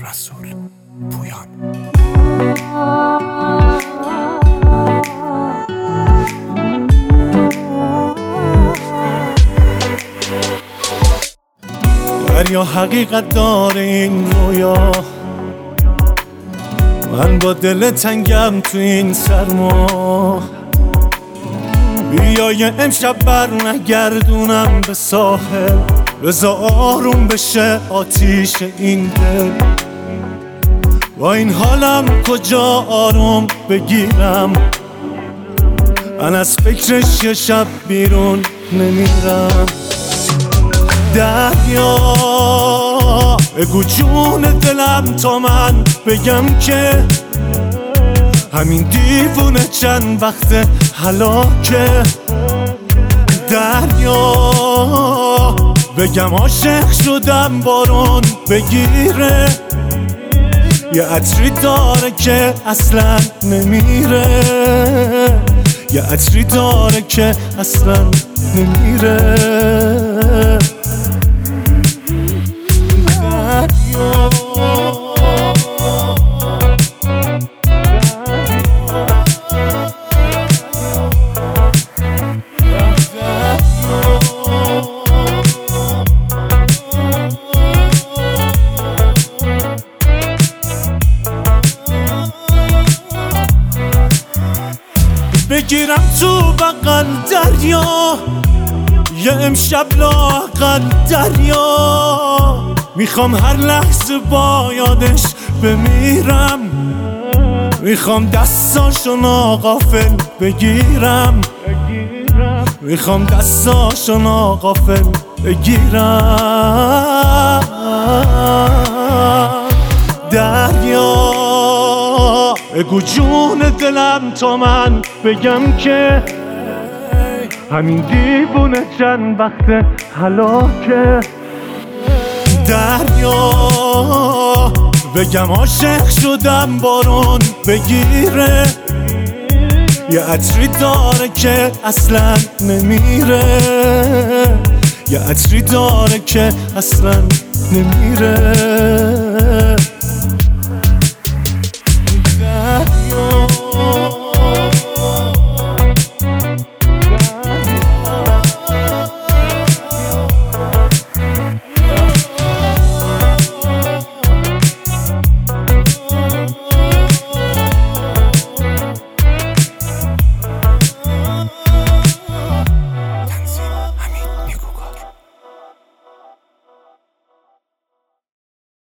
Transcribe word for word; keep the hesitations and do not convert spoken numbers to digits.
رسول پویان. دریا حقیقت داره این رویا، من با دل تنگم تو این سرما. بیا یه امشب بر نگردونم به ساحل، بذار آروم بشه آتیش این دل. با این حالم کجا آروم بگیرم، من از فکرش یه شب بیرون نمیرم. دریا بگو جون دلم تا من بگم که همین دیوونه چند وقت هلاکه. دریا بگم عاشق شدم بارون بگیره، یه عطری داره که اصلا نمیره، یه عطری داره که اصلا نمیره. بگیرم تو بغل دریا، یه امشب لااقل دریا. میخوام هر لحظه با یادش بمیرم، میخوام دستاشو ناغافل بگیرم، میخوام دستاشو ناغافل بگیرم. دریا بگو جون دلم تا من بگم که همین دیوونه چند وقت هلاکه. دریا بگم عاشق شدم بارون بگیره، یه عطری داره که اصلا نمیره، یه عطری داره که اصلا نمیره.